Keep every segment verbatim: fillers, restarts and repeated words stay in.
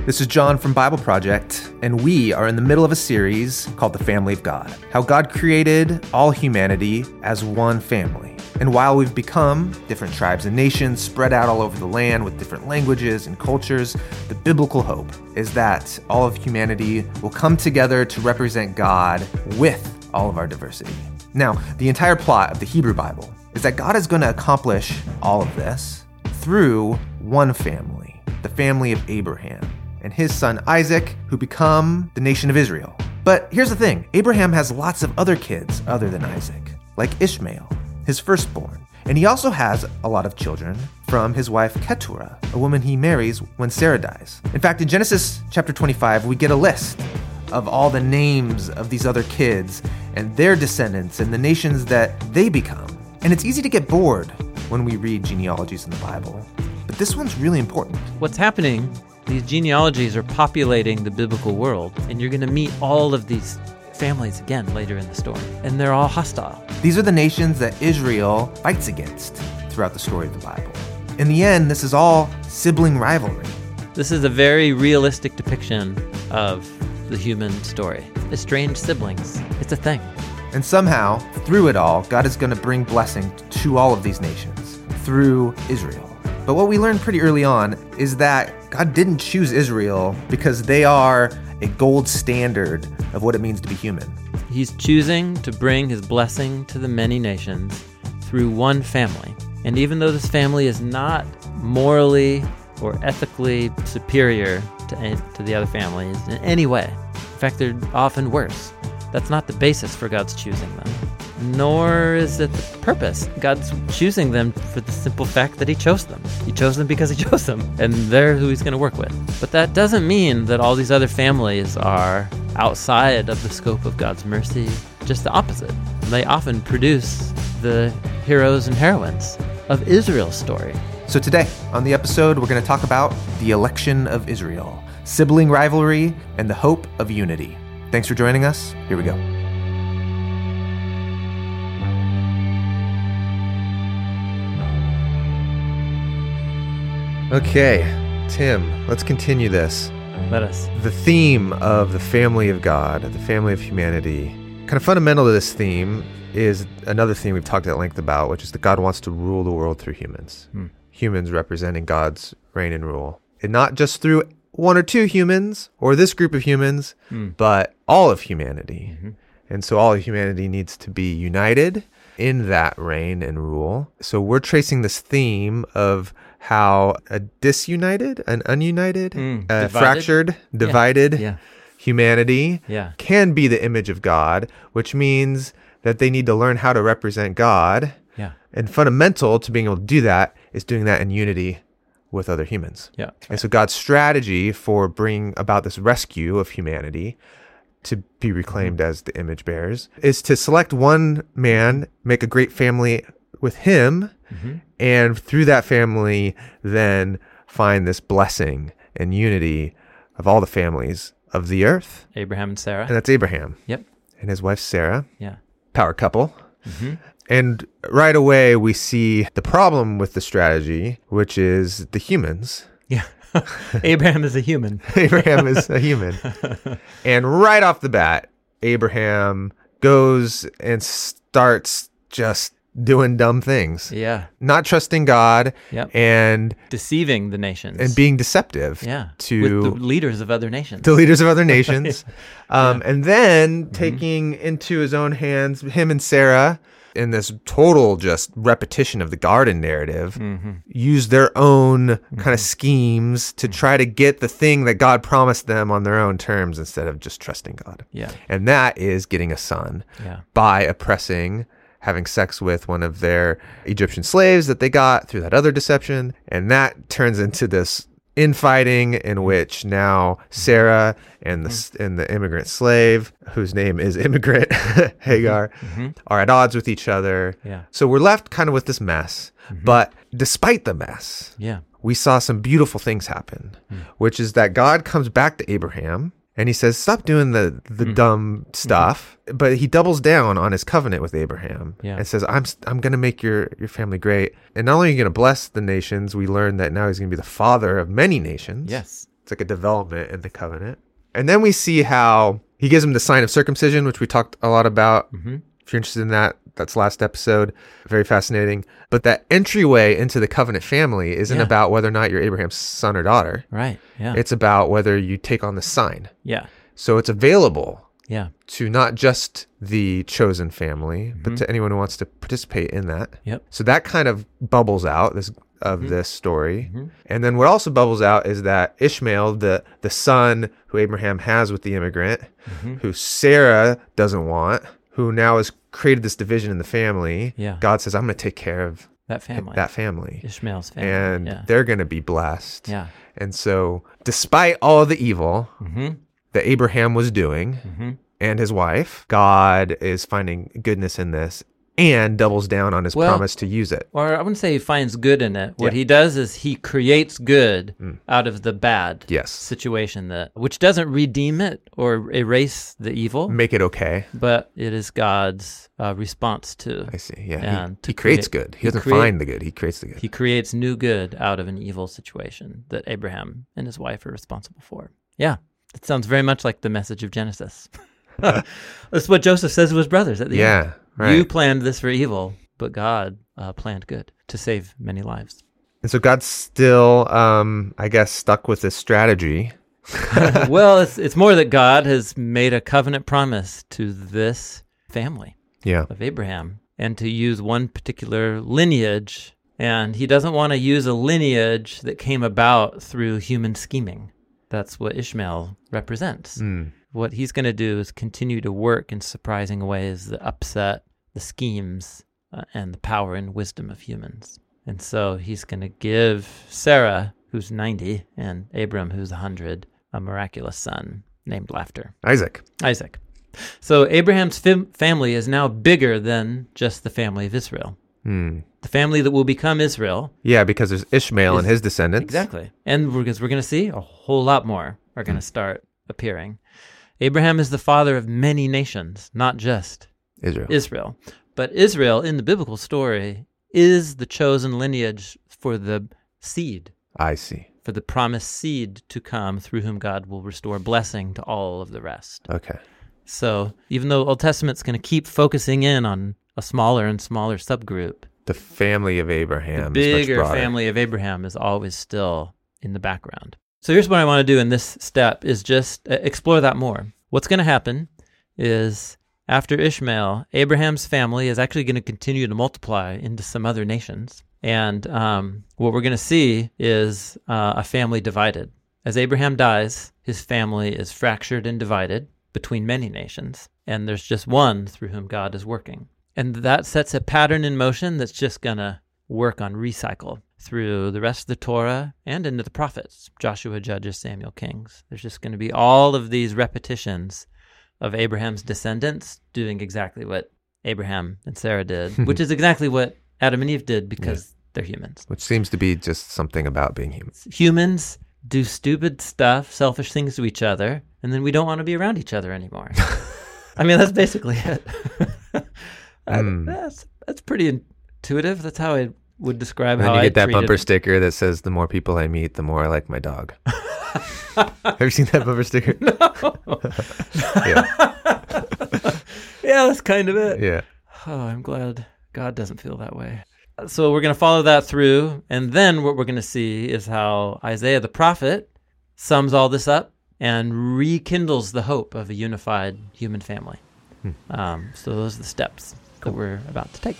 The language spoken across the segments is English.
This is John from Bible Project, and we are in the middle of a series called The Family of God. How God created all humanity as one family. And while we've become different tribes and nations spread out all over the land with different languages and cultures, the biblical hope is that all of humanity will come together to represent God with all of our diversity. Now, the entire plot of the Hebrew Bible is that God is going to accomplish all of this through one family, the family of Abraham and his son Isaac, who become the nation of Israel. But here's the thing, Abraham has lots of other kids other than Isaac, like Ishmael, his firstborn. And he also has a lot of children from his wife Keturah, a woman he marries when Sarah dies. In fact, in Genesis chapter twenty-five, we get a list of all the names of these other kids and their descendants and the nations that they become. And it's easy to get bored when we read genealogies in the Bible, but this one's really important. What's happening, these genealogies are populating the biblical world, and you're going to meet all of these families again later in the story, and they're all hostile. These are the nations that Israel fights against throughout the story of the Bible. In the end, this is all sibling rivalry. This is a very realistic depiction of the human story. Estranged siblings, it's a thing. And somehow, through it all, God is going to bring blessing to all of these nations through Israel. But what we learned pretty early on is that God didn't choose Israel because they are a gold standard of what it means to be human. He's choosing to bring his blessing to the many nations through one family. And even though this family is not morally or ethically superior to, to the other families in any way, in fact, they're often worse, that's not the basis for God's choosing them. Nor is it the purpose. God's choosing them for the simple fact that he chose them. He chose them because he chose them, and they're who he's going to work with. But that doesn't mean that all these other families are outside of the scope of God's mercy. Just the opposite. They often produce the heroes and heroines of Israel's story. So today, on the episode, we're going to talk about the election of Israel, sibling rivalry, and the hope of unity. Thanks for joining us. Here we go. Okay, Tim, let's continue this. Let us. The theme of the family of God, the family of humanity, kind of fundamental to this theme is another theme we've talked at length about, which is that God wants to rule the world through humans. Hmm. Humans representing God's reign and rule. And not just through one or two humans or this group of humans, hmm. but all of humanity. Mm-hmm. And so all of humanity needs to be united in that reign and rule. So we're tracing this theme of how a disunited, an ununited, mm, uh, fractured, divided yeah. Yeah. humanity yeah. can be the image of God, which means that they need to learn how to represent God. Yeah. And fundamental to being able to do that is doing that in unity with other humans. Yeah. Right. And so God's strategy for bringing about this rescue of humanity to be reclaimed mm-hmm. as the image bearers is to select one man, make a great family with him, mm-hmm. and through that family, then find this blessing and unity of all the families of the earth. Abraham and Sarah. And that's Abraham. Yep. And his wife, Sarah. Yeah. Power couple. Mm-hmm. And right away, we see the problem with the strategy, which is the humans. Yeah. Abraham is a human. Abraham is a human. And right off the bat, Abraham goes and starts just doing dumb things. Yeah. Not trusting God. Yep. And deceiving the nations. And being deceptive. Yeah. To with the leaders of other nations. The leaders of other nations. yeah. um, and then mm-hmm. taking into his own hands, him and Sarah, in this total just repetition of the garden narrative, mm-hmm. use their own mm-hmm. kind of schemes to try to get the thing that God promised them on their own terms instead of just trusting God. Yeah. And that is getting a son yeah. by oppressing, having sex with one of their Egyptian slaves that they got through that other deception. And that turns into this infighting in which now Sarah and the mm-hmm. and the immigrant slave, whose name is immigrant Hagar, mm-hmm. are at odds with each other. Yeah. So we're left kind of with this mess. Mm-hmm. But despite the mess, yeah. we saw some beautiful things happen, mm-hmm. which is that God comes back to Abraham and he says, stop doing the, the mm-hmm. dumb stuff. Mm-hmm. But he doubles down on his covenant with Abraham yeah. and says, I'm I'm going to make your, your family great. And not only are you going to bless the nations, we learn that now he's going to be the father of many nations. Yes. It's like a development in the covenant. And then we see how he gives him the sign of circumcision, which we talked a lot about. Mm-hmm. If you're interested in that, that's last episode. Very fascinating. But that entryway into the covenant family isn't Yeah. about whether or not you're Abraham's son or daughter. Right. Yeah. It's about whether you take on the sign. yeah. So it's available Yeah. to not just the chosen family, Mm-hmm. but to anyone who wants to participate in that. Yep. So that kind of bubbles out this of Mhm. this story. Mm-hmm. And then what also bubbles out is that Ishmael, the the son who Abraham has with the immigrant, Mm-hmm. who Sarah doesn't want, who now has created this division in the family. Yeah. God says, I'm going to take care of That family. that family. Ishmael's family. And yeah. they're going to be blessed. Yeah. And so despite all the evil Mm-hmm. that Abraham was doing, Mm-hmm. and his wife, God is finding goodness in this and doubles down on his Well- promise to use it. Or I wouldn't say he finds good in it. What Yeah. he does is he creates good Mm. out of the bad Yes. situation, that which doesn't redeem it or erase the evil, Make it okay. but it is God's uh, response to. I see. Yeah. And he to he creates create- good. He, he doesn't create- find the good. He creates the good. He creates new good out of an evil situation that Abraham and his wife are responsible for. Yeah, it sounds very much like the message of Genesis. That's what Joseph says to his brothers at the end. yeah. Right. You planned this for evil, but God uh, planned good to save many lives. and so God's still, um, I guess, stuck with this strategy. Well, it's it's more that God has made a covenant promise to this family Yeah. of Abraham, and to use one particular lineage, and he doesn't want to use a lineage that came about through human scheming. That's what Ishmael represents. Mm. What he's going to do is continue to work in surprising ways that upset the schemes uh, and the power and wisdom of humans. And so he's going to give Sarah, who's ninety, and Abram, who's one hundred, a miraculous son named Laughter, Isaac. Isaac. So Abraham's fam- family is now bigger than just the family of Israel. Mm. The family that will become Israel. Yeah, because there's Ishmael and Is- his descendants. Exactly. And because we're going to see a whole lot more are going to start appearing. Abraham is the father of many nations, not just Israel. Israel. But Israel, in the biblical story, is the chosen lineage for the seed, I see. for the promised seed to come, through whom God will restore blessing to all of the rest. Okay. So even though Old Testament's going to keep focusing in on a smaller and smaller subgroup, The family of Abraham the is much bigger broader. family of Abraham is always still in the background. So here's what I want to do in this step is just uh, explore that more. What's going to happen is after Ishmael, Abraham's family is actually going to continue to multiply into some other nations. And um, what we're going to see is uh, a family divided. As Abraham dies, his family is fractured and divided between many nations, and there's just one through whom God is working. And that sets a pattern in motion that's just going to work on recycle through the rest of the Torah and into the prophets, Joshua, Judges, Samuel, Kings. There's just going to be all of these repetitions of Abraham's descendants doing exactly what Abraham and Sarah did, which is exactly what Adam and Eve did because they're humans. Which seems to be just something about being human. Humans do stupid stuff, selfish things to each other, and then we don't want to be around each other anymore. I mean, that's basically it. I- Mm. that's, that's pretty intuitive. That's how I would describe And how then you I get that treated- bumper sticker that says, "The more people I meet, the more I like my dog." Have you seen that bumper sticker? Yeah. Yeah, that's kind of it. Yeah. Oh, I'm glad God doesn't feel that way. So we're going to follow that through, and then what we're going to see is how Isaiah the prophet sums all this up and rekindles the hope of a unified human family. Hmm. Um, so those are the steps that we're about to take.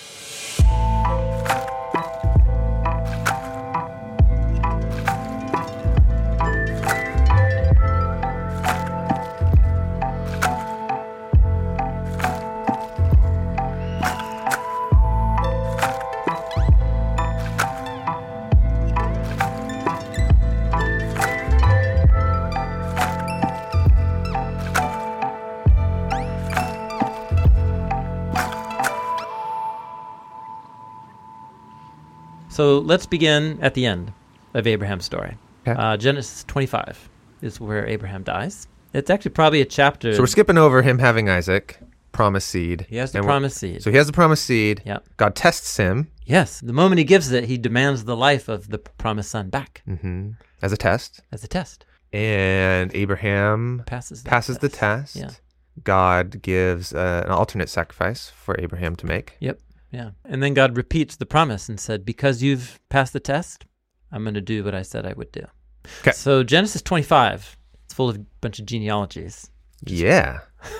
So let's begin at the end of Abraham's story. Okay. Uh, Genesis twenty-five is where Abraham dies. It's actually probably a chapter. So we're skipping over him having Isaac, promised seed. He has the And we're- promised seed. So he has the promised seed. Yep. God tests him. Yes, the moment he gives it, he demands the life of the promised son back. hmm as a test. as a test. And Abraham Passes the passes the test. test. Yeah. God gives uh, an alternate sacrifice for Abraham to make. Yep. Yeah. And then God repeats the promise and said, because you've passed the test, I'm going to do what I said I would do. Okay. So Genesis twenty-five, it's full of a bunch of genealogies. Yeah.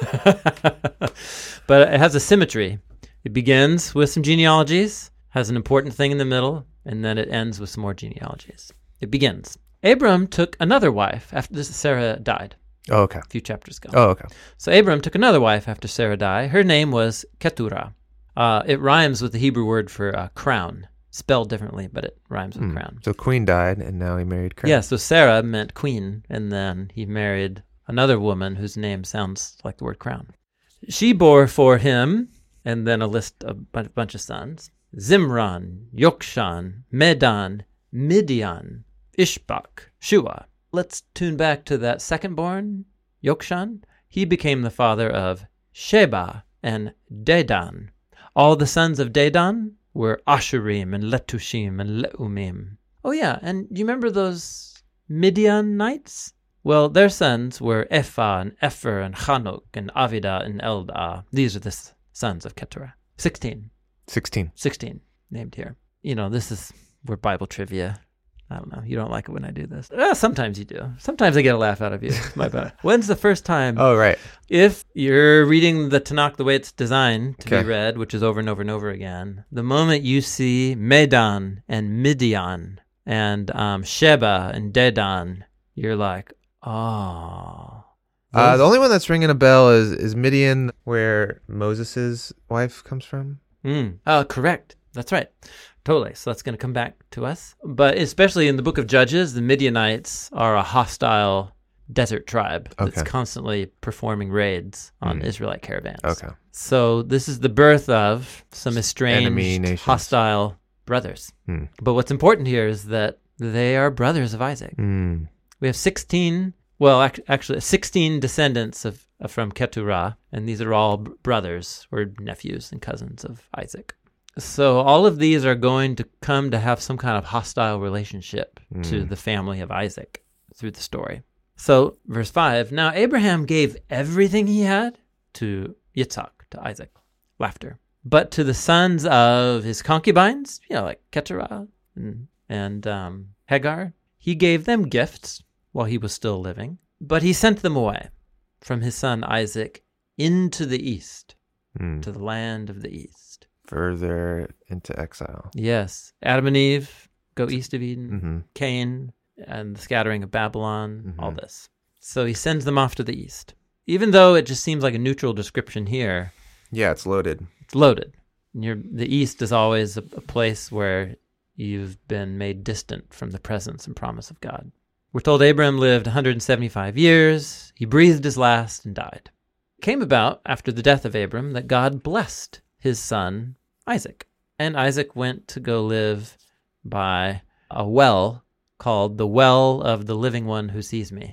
But it has a symmetry. It begins with some genealogies, has an important thing in the middle, and then it ends with some more genealogies. It begins. Abram took another wife after this, Sarah died Oh, okay. a few chapters ago. Oh, okay. So Abram took another wife after Sarah died. Her name was Keturah. Uh, it rhymes with the Hebrew word for uh, crown, spelled differently, but it rhymes with Hmm. crown. So Queen died, and now he married Crown. Yeah, so Sarah meant queen, and then he married another woman whose name sounds like the word crown. She bore for him, and then a list of a bunch of sons, Zimran, Yokshan, Medan, Midian, Ishbak, Shua. Let's tune back to that second-born, Yokshan. He became the father of Sheba and Dedan. All the sons of Dedan were Ashurim and Letushim and Leumim. Oh yeah, and you remember those Midianites? Well, their sons were Ephah and Epher and Chanuk and Avidah and Eldah. These are the s- sons of Keturah. Sixteen. sixteen. Sixteen named here. You know, this is where Bible trivia. I don't know. You don't like it when I do this. Uh, sometimes you do. Sometimes I get a laugh out of you. It's my bad. When's the first time? Oh, right. If you're reading the Tanakh the way it's designed to Okay. be read, which is over and over and over again, the moment you see Medan and Midian and um, Sheba and Dedan, you're like, oh. Uh, Those- the only one that's ringing a bell is, is Midian, where Moses' wife comes from. Mm. Oh, correct. That's right. Totally. So that's going to come back to us. But especially in the book of Judges, the Midianites are a hostile desert tribe that's Okay. constantly performing raids on Mm. Israelite caravans. Okay. So this is the birth of some estranged, Enemy nations. hostile brothers. Hmm. But what's important here is that they are brothers of Isaac. Mm. We have sixteen, well, ac- actually sixteen descendants of, of from Keturah, and these are all b- brothers or nephews and cousins of Isaac. So all of these are going to come to have some kind of hostile relationship to Mm. the family of Isaac through the story. So verse five, now Abraham gave everything he had to Yitzhak, to Isaac, laughter. But to the sons of his concubines, you know, like Keturah and, and um, Hagar, he gave them gifts while he was still living, but he sent them away from his son Isaac into the east, Mm. to the land of the east. Further into exile. Yes, Adam and Eve go east of Eden, Mm-hmm. Cain and the scattering of Babylon, all Mhm. this. So he sends them off to the east. Even though it just seems like a neutral description here, Yeah, it's loaded. it's loaded. And you're, the east is always a, a place where you've been made distant from the presence and promise of God. We're told Abraham lived one hundred seventy-five years. He breathed his last and died. It came about after the death of Abram that God blessed his son Isaac. And Isaac went to go live by a well called the Well of the Living One Who Sees Me,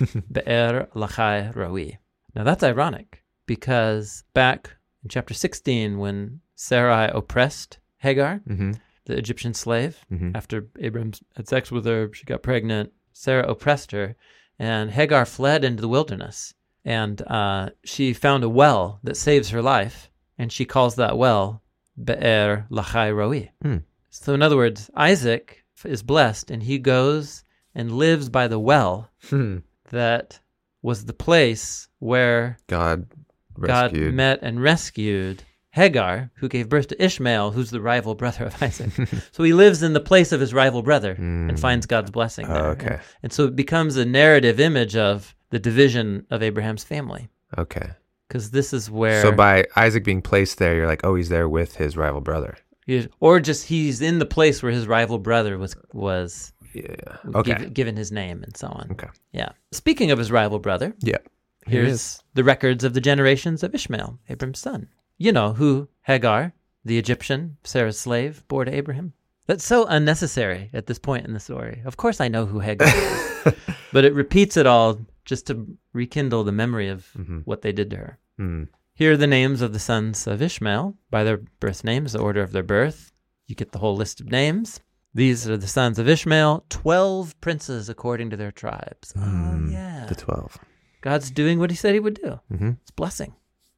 Be'er Lachai Roi. Now that's ironic because back in chapter sixteen, when Sarai oppressed Hagar, Mm-hmm. the Egyptian slave, Mm-hmm. after Abram had sex with her, she got pregnant. Sarah oppressed her, and Hagar fled into the wilderness. And uh, she found a well that saves her life, and she calls that well Be'er Lachai Roi. Hmm. So, in other words, Isaac is blessed, and he goes and lives by the well Hmm. that was the place where God God rescued. met and rescued Hagar, who gave birth to Ishmael, who's the rival brother of Isaac. So he lives in the place of his rival brother and Mm. finds God's blessing there. Oh, okay. And, and so it becomes a narrative image of the division of Abraham's family, Okay. because this is where, So by Isaac being placed there, you're like, oh, he's there with his rival brother. he- or just he's in the place where his rival brother was was Yeah. Okay. giv- given his name and so on. Okay. Yeah. Speaking of his rival brother, Yeah. Here it here's the records of the generations of Ishmael, Abram's son. You know who Hagar, the Egyptian, Sarah's slave, bore to Abraham. That's so unnecessary at this point in the story. Of course I know who Hagar is, but it repeats it all just to rekindle the memory of Mhm. what they did to her. Mm. Here are the names of the sons of Ishmael by their birth names, the order of their birth. You get the whole list of names. These are the sons of Ishmael, twelve princes according to their tribes. Mm, oh, yeah. The twelve. God's doing what he said he would do. Mm-hmm. It's blessing.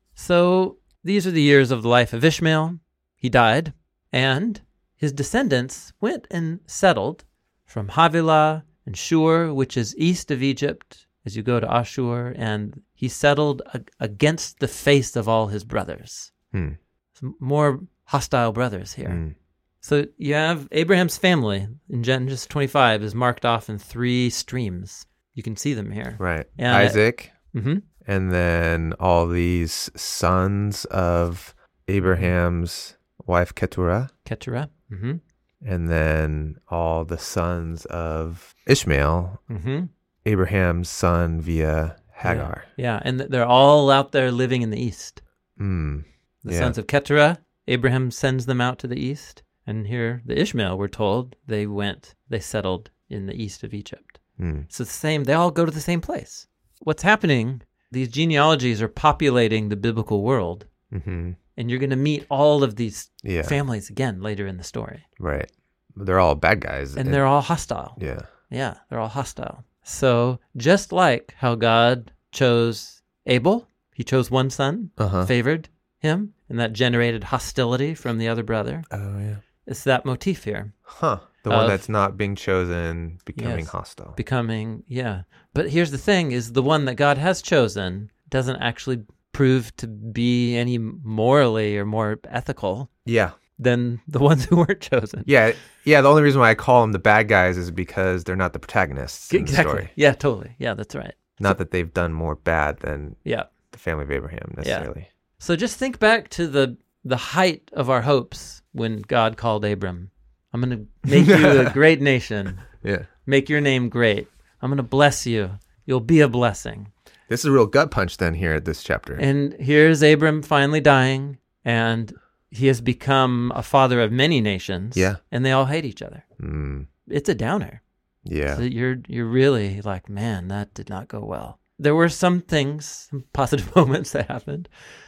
So these are the years of the life of Ishmael. He died, and his descendants went and settled from Havilah and Shur, which is east of Egypt, as you go to Ashur, and he settled ag- against the face of all his brothers. Hmm. Some more hostile brothers here. Hmm. So you have Abraham's family in Genesis twenty-five is marked off in three streams. You can see them here. Right. And Isaac, Mm-hmm. and then all these sons of Abraham's wife Keturah, Keturah. Mm-hmm. and then all the sons of Ishmael, Mm-hmm. Abraham's son via Hagar. Yeah, and th- they're all out there living in the east. Mm. The Yeah. sons of Keturah, Abraham sends them out to the east. And here, the Ishmael, we're told, they went, they settled in the east of Egypt. Mm. So the same, they all go to the same place. What's happening, these genealogies are populating the biblical world. Mm-hmm. And you're going to meet all of these Yeah. families again later in the story. Right. They're all bad guys. And they're all hostile. Yeah. Yeah, they're all hostile. So just like how God chose Abel, he chose one son, Uh-huh. favored him, and that generated hostility from the other brother. Oh, yeah. It's that motif here, Huh. The one Of- that's not being chosen becoming Yes. hostile. becoming, yeah. But here's the thing, is the one that God has chosen doesn't actually prove to be any morally or more ethical Yeah. than the ones who weren't chosen. Yeah. Yeah. The only reason why I call them the bad guys is because they're not the protagonists in Exactly. the story. Yeah, totally. Yeah, that's right. Not that they've done more bad than Yeah. the family of Abraham necessarily. So just think back to the the height of our hopes when God called Abram. I'm going to make you a great nation. Yeah. Make your name great. I'm going to bless you. You'll be a blessing. This is a real gut punch then here at this chapter. And here's Abram finally dying, and he has become a father of many nations. Yeah. And they all hate each other. Mm, It's a downer. yeah. So you're you're really like, man, that did not go well. There were some things, some positive moments that happened,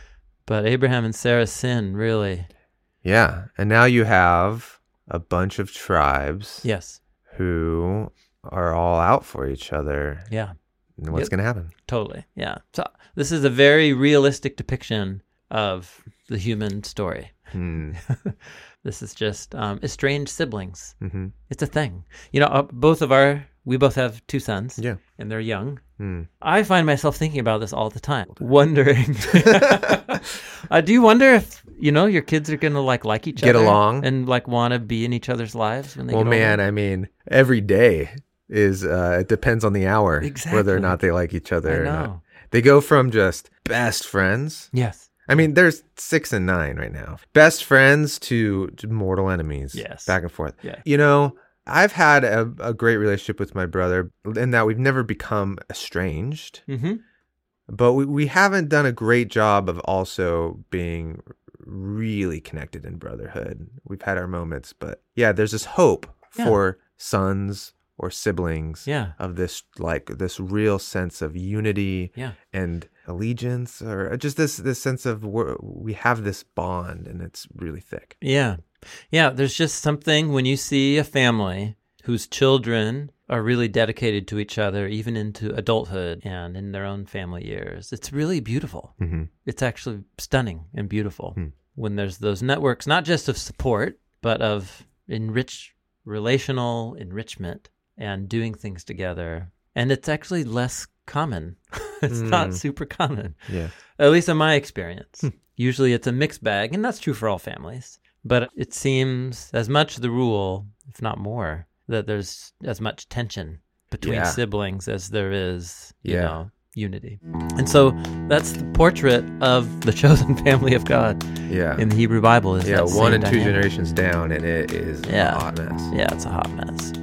but Abraham and Sarah's sin really, Yeah. And now you have a bunch of tribes yes, who are all out for each other. yeah, And what's Yep. going to happen? totally, yeah. So this is a very realistic depiction of the human story. Hmm. This is just um, estranged siblings. Mm-hmm. It's a thing. You know, uh, both of our, we both have two sons, Yeah. and they're young. Hmm. I find myself thinking about this all the time, wondering. uh, do you wonder if you know your kids are gonna like like each Get other along? and like want to be in each other's lives when they Well, get man, older? I mean, every day is, uh, it depends on the hour whether Exactly. or not they like each other I or not. know. They go from just best friends. Yes. I mean, there's six and nine right now. Best friends to, to mortal enemies. Yes. Back and forth. Yeah. You know, I've had a, a great relationship with my brother in that we've never become estranged, Mm-hmm. but we, we haven't done a great job of also being really connected in brotherhood. We've had our moments, but yeah, there's this hope Yeah. for sons or siblings Yeah. of this, like this real sense of unity Yeah. and allegiance, or just this this sense of we're, we have this bond and it's really thick. Yeah. Yeah. There's just something when you see a family whose children are really dedicated to each other, even into adulthood and in their own family years. It's really beautiful. Mm-hmm. It's actually stunning and beautiful Hmm. when there's those networks, not just of support, but of enrich relational enrichment and doing things together. And it's actually less common. It's not Mm. super common, Yeah. at least in my experience. Usually it's a mixed bag, and that's true for all families. But it seems as much the rule, if not more, that there's as much tension between Yeah. siblings as there is, you Yeah. know, unity. And so that's the portrait of the chosen family of God Yeah. in the Hebrew Bible. Is yeah, that one same and two dynamic. generations down, and it is Yeah. a hot mess. Yeah, it's a hot mess.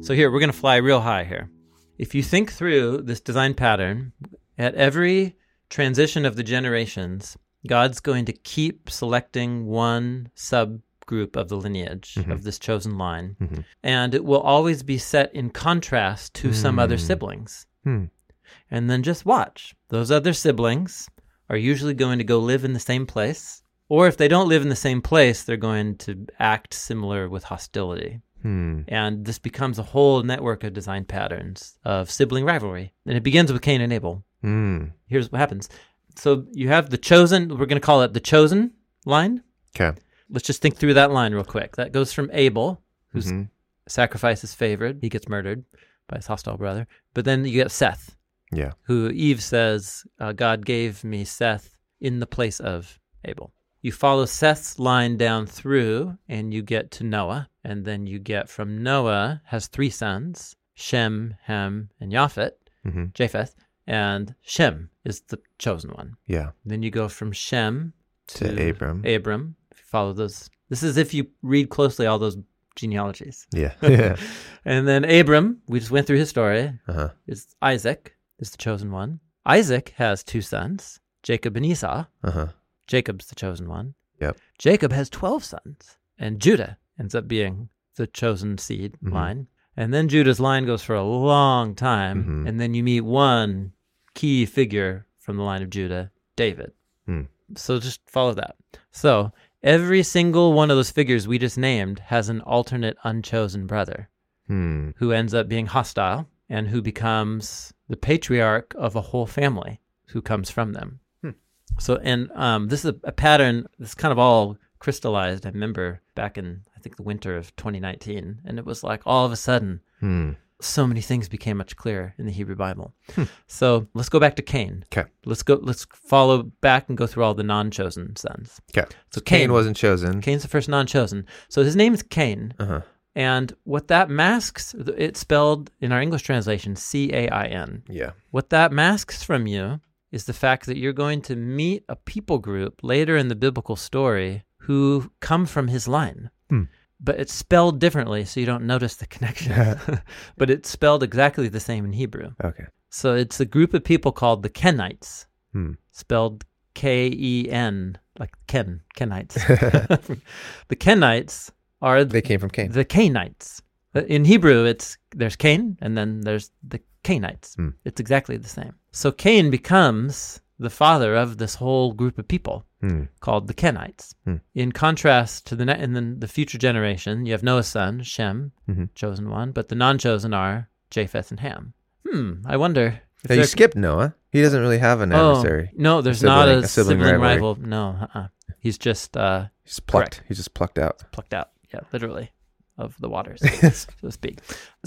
So here, we're going to fly real high here. If you think through this design pattern, at every transition of the generations, God's going to keep selecting one subgroup of the lineage mm-hmm. of this chosen line, mm-hmm. and it will always be set in contrast to mm. some other siblings. Mm. And then just watch. Those other siblings are usually going to go live in the same place, or if they don't live in the same place, they're going to act similar with hostility. Hmm. And this becomes a whole network of design patterns of sibling rivalry. And it begins with Cain and Abel. Hmm. Here's what happens. So you have the chosen, we're going to call it the chosen line. Okay. Let's just think through that line real quick. That goes from Abel, whose mm-hmm. sacrifice is favored. He gets murdered by his hostile brother. But then you get Seth. Yeah. Who Eve says, uh, God gave me Seth in the place of Abel. You follow Seth's line down through, and you get to Noah. And then you get from Noah, has three sons, Shem, Ham, and Japheth, mm-hmm. Japheth. And Shem is the chosen one. Yeah. Then you go from Shem to, to Abram. Abram. If you follow those. This is if you read closely all those genealogies. Yeah. Yeah. And then Abram, we just went through his story, uh-huh. is Isaac. Is the chosen one. Isaac has two sons, Jacob and Esau. Uh-huh. Jacob's the chosen one. Yep. Jacob has twelve sons, and Judah ends up being the chosen seed mm-hmm. line. And then Judah's line goes for a long time, mm-hmm. and then you meet one key figure from the line of Judah, David. Mm. So just follow that. So every single one of those figures we just named has an alternate unchosen brother mm. who ends up being hostile and who becomes the patriarch of a whole family who comes from them. Hmm. So, and um, this is a, a pattern that's kind of all crystallized. I remember back in, I think, the winter of twenty nineteen, and it was like all of a sudden, hmm. so many things became much clearer in the Hebrew Bible. Hmm. So let's go back to Cain. Okay. Let's go. Let's follow back and go through all the non-chosen sons. Okay. So Cain, Cain wasn't chosen. Cain's the first non-chosen. So his name is Cain. Uh-huh. And what that masks, it's spelled in our English translation, C A I N. Yeah. What that masks from you is the fact that you're going to meet a people group later in the biblical story who come from his line. Hmm. But it's spelled differently, so you don't notice the connection. But it's spelled exactly the same in Hebrew. Okay. So it's a group of people called the Kenites, hmm. spelled K E N, like Ken, Kenites. The Kenites are they came from Cain. The Cainites. In Hebrew, it's there's Cain, and then there's the Cainites. Hmm. It's exactly the same. So Cain becomes the father of this whole group of people hmm. called the Kenites. Hmm. In contrast to the ne- and then the future generation, you have Noah's son, Shem, mm-hmm. chosen one, but the non-chosen are Japheth and Ham. Hmm, I wonder. Now you skipped Noah. He doesn't really have an oh, adversary. No, there's a not sibling, a, a sibling, sibling rival. rival. No, uh-uh. He's just uh, he's plucked. Correct. He's just plucked out. Plucked out. Yeah, literally, of the waters, so to speak.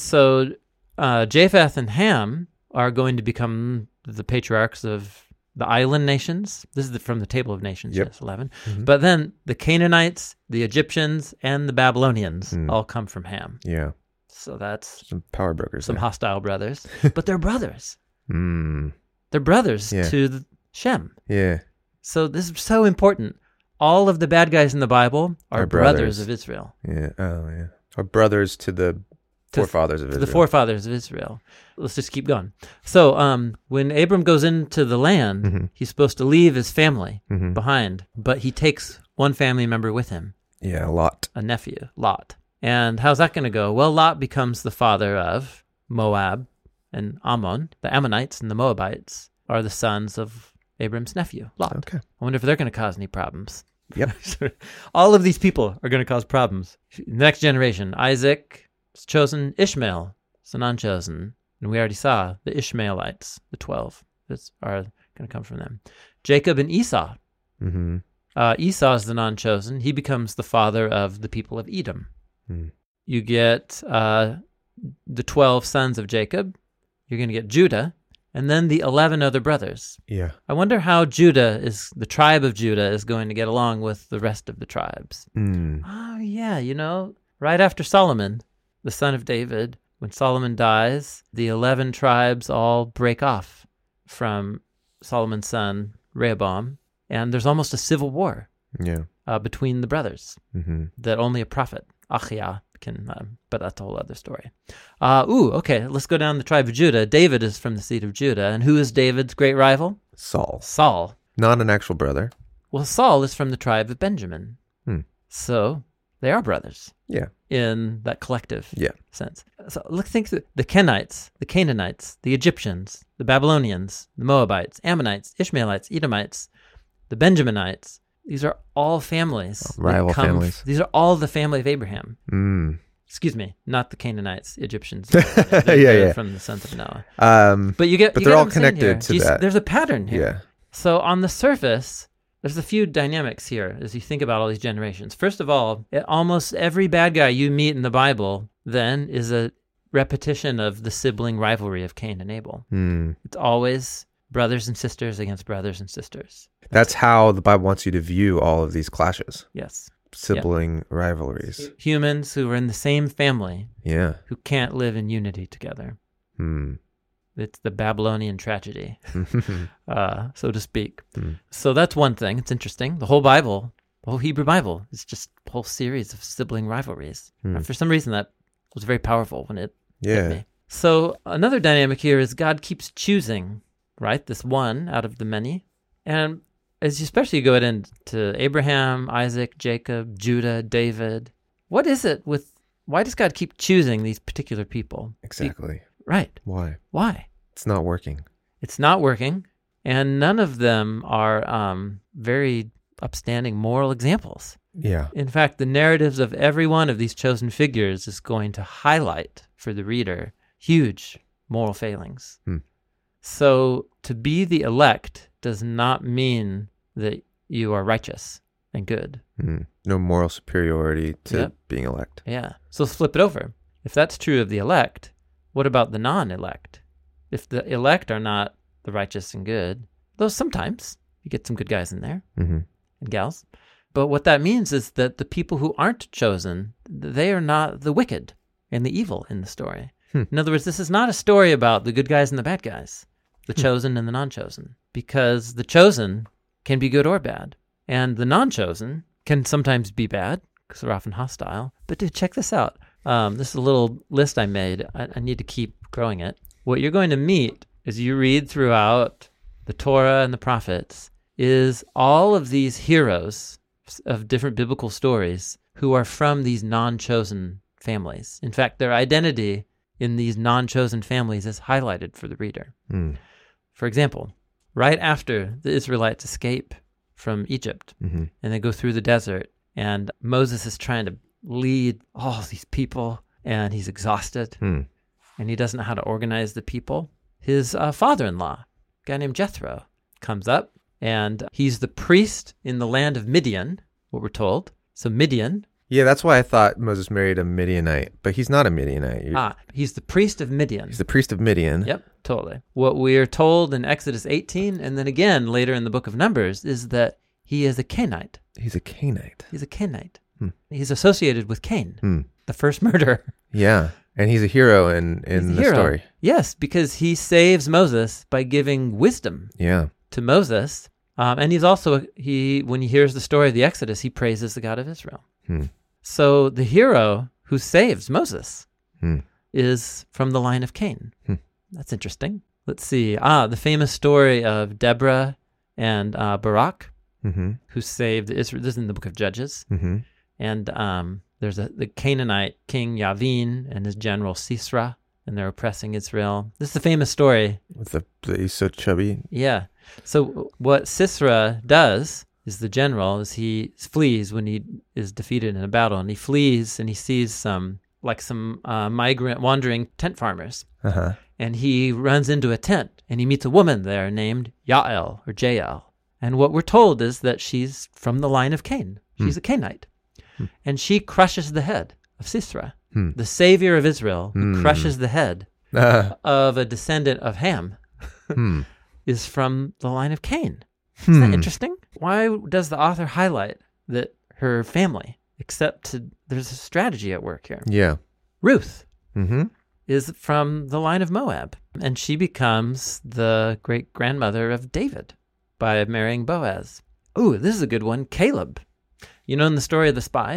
So uh, Japheth and Ham are going to become the patriarchs of the island nations. This is the, from the Table of Nations, yep. yes, eleven. Mm-hmm. But then the Canaanites, the Egyptians, and the Babylonians mm. all come from Ham. Yeah. So that's some power brokers. Some there. hostile brothers. But they're brothers. Mm. They're brothers yeah. to the Shem. Yeah. So this is so important. All of the bad guys in the Bible are brothers. brothers of Israel. Yeah. Oh, yeah. Or brothers to the to, forefathers of to Israel. the forefathers of Israel. Let's just keep going. So um, when Abram goes into the land, mm-hmm. he's supposed to leave his family mm-hmm. behind, but he takes one family member with him. Yeah, Lot. A nephew, Lot. And how's that going to go? Well, Lot becomes the father of Moab and Ammon. The Ammonites and the Moabites are the sons of Abram's nephew, Lot. Okay. I wonder if they're going to cause any problems. Yep. All of these people are going to cause problems. Next generation, Isaac is chosen, Ishmael is the non-chosen. And we already saw the Ishmaelites, the twelve, that are going to come from them. Jacob and Esau. Mm-hmm. Uh, Esau is the non-chosen. He becomes the father of the people of Edom. Mm. You get uh, the twelve sons of Jacob. You're going to get Judah. And then the eleven other brothers. Yeah. I wonder how Judah is, the tribe of Judah is going to get along with the rest of the tribes. Mm. Oh, yeah, you know, right after Solomon, the son of David, when Solomon dies, the eleven tribes all break off from Solomon's son, Rehoboam, and there's almost a civil war yeah. uh, between the brothers mm-hmm. that only a prophet, Achiah, can, um, but that's a whole other story. Uh, ooh, okay, let's go down the tribe of Judah. David is from the seed of Judah. And who is David's great rival? Saul. Saul. Not an actual brother. Well, Saul is from the tribe of Benjamin. Hmm. So they are brothers. Yeah. In that collective yeah. sense. So look, think through the Kenites, the Canaanites, the Egyptians, the Babylonians, the Moabites, Ammonites, Ishmaelites, Edomites, the Benjaminites. These are all families. Rival come, families. These are all the family of Abraham. Mm. Excuse me, not the Canaanites, Egyptians. yeah, they're, yeah. they're from the sons of Noah. Um, but you get, but you they're get all what I'm saying connected here. to You, that. There's a pattern here. Yeah. So on the surface, there's a few dynamics here as you think about all these generations. First of all, it, almost every bad guy you meet in the Bible then is a repetition of the sibling rivalry of Cain and Abel. Mm. It's always brothers and sisters against brothers and sisters. That's how the Bible wants you to view all of these clashes. Yes. Sibling yeah. rivalries. Humans who are in the same family yeah. who can't live in unity together. Hmm. It's the Babylonian tragedy, uh, so to speak. Hmm. So that's one thing. It's interesting. The whole Bible, the whole Hebrew Bible, is just a whole series of sibling rivalries. Hmm. And for some reason, that was very powerful when it yeah. hit me. So another dynamic here is God keeps choosing, right, this one out of the many. And as you especially go into Abraham, Isaac, Jacob, Judah, David, what is it with, why does God keep choosing these particular people? Exactly. Be, right. Why? Why? It's not working. It's not working. And none of them are um, very upstanding moral examples. Yeah. In fact, the narratives of every one of these chosen figures is going to highlight for the reader huge moral failings. Hmm. So to be the elect does not mean that you are righteous and good. Mm. No moral superiority to Yep. being elect. Yeah. So let's flip it over. If that's true of the elect, what about the non-elect? If the elect are not the righteous and good, though sometimes you get some good guys in there Mm-hmm. and gals. But what that means is that the people who aren't chosen, they are not the wicked and the evil in the story. Hmm. In other words, this is not a story about the good guys and the bad guys, the Hmm. chosen and the non-chosen, because the chosen can be good or bad, and the non-chosen can sometimes be bad because they're often hostile. But dude, check this out. Um, this is a little list I made. I, I need to keep growing it. What you're going to meet as you read throughout the Torah and the prophets is all of these heroes of different biblical stories who are from these non-chosen families. In fact, their identity in these non-chosen families is highlighted for the reader. Mm. For example, right after the Israelites escape from Egypt Mm-hmm. and they go through the desert, and Moses is trying to lead all these people, and he's exhausted, Mm. and he doesn't know how to organize the people. His uh, father-in-law, a guy named Jethro, comes up, and he's the priest in the land of Midian, what we're told. So Midian, Yeah, that's why I thought Moses married a Midianite, but he's not a Midianite. You're- ah, he's the priest of Midian. He's the priest of Midian. Yep, totally. What we're told in Exodus eighteen, and then again later in the book of Numbers, is that he is a Canaanite. He's a Canaanite. He's a Canaanite. Hmm. He's associated with Cain, Hmm. the first murderer. Yeah, and he's a hero in, in He's a the hero. story. Yes, because he saves Moses by giving wisdom Yeah. to Moses. Um, and he's also, he when he hears the story of the Exodus, he praises the God of Israel. Hmm. So the hero who saves Moses Hmm. is from the line of Cain. Hmm. That's interesting. Let's see. Ah, the famous story of Deborah and uh, Barak, Mm-hmm. who saved Israel. This is in the book of Judges. Mm-hmm. And um, there's a the Canaanite king Yavin and his general Sisera, and they're oppressing Israel. This is a famous story. With the, the he's so chubby. Yeah. So what Sisera does is the general is he flees when he is defeated in a battle, and he flees and he sees some like some uh, migrant wandering tent farmers, Uh-huh. and he runs into a tent and he meets a woman there named Yael or Jael. And what we're told is that she's from the line of Cain. She's a Canaanite. Hmm. And she crushes the head of Sisera, Hmm. the savior of Israel, who Hmm. crushes the head Uh, of a descendant of Ham, hmm. is from the line of Cain. Isn't Hmm. that interesting? Why does the author highlight that her family, except to, there's a strategy at work here. Yeah. Ruth Mm-hmm. is from the line of Moab, and she becomes the great-grandmother of David by marrying Boaz. Ooh, this is a good one. Caleb. You know in the story of the spies,